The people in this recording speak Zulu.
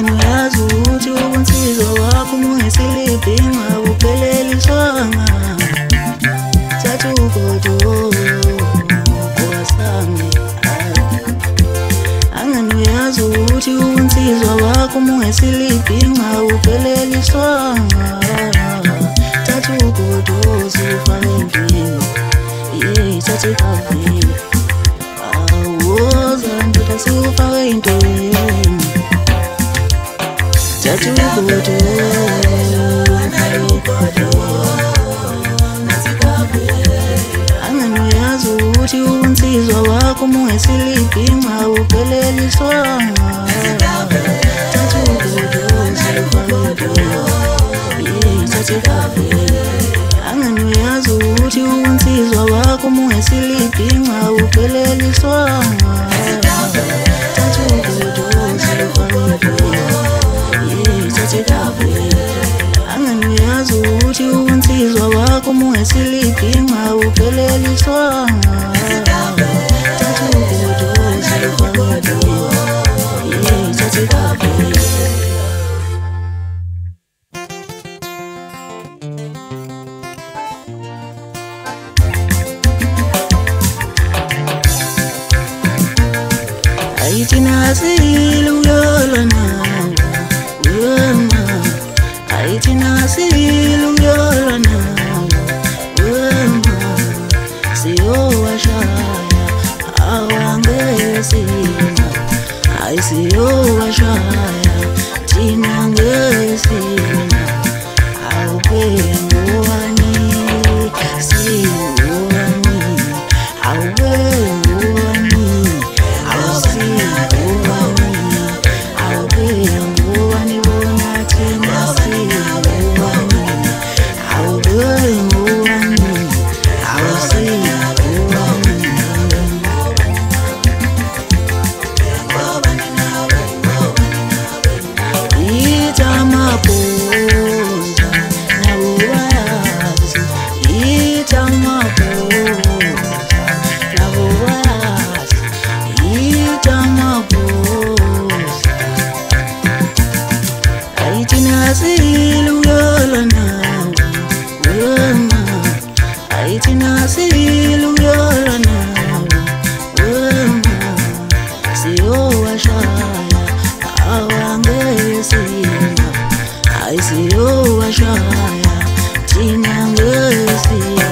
angani uyazi ukuthi ubunsizwa wakho mungesilibhinga bupheleliswanga. Thatha ugodo kwasange, angani uyazi ukuthi ubunsizwa wakho mungesilibhinga bupheleliswanga. Thatha ugodo sifake endlini, thatha ikhavini, awoza ndoda siwufake ey'ntweni. Thatha ugodo angani uyazi ukuthi ubunsizwa wakho mungesilibhinga bupheleliswanga. Thatha ugodo sifake endlini, thatha ikhavini, angani uyazi ukuthi ubunsizwa wakho mungesilibhinga bupheleliswanga. Thatha ugodo sifake endlini, thatha ikhavini, angani uyazi ukuthi ubunsizwa wakho mungesilibhinga bupheleliswanga. Thatha ugodo sifake endlini, thatha ikhavini. Thina siluyolwa nawe wema, thina siluyolwa nawe wema, siyowashaya awangesina, siyowashaya thina ngesina, awubengowani siwani, awubengowani siluyolwa nawe wema, thina siluyolwa nawe wema, siyowashaya awangesina, siyowashaya thina ngesina.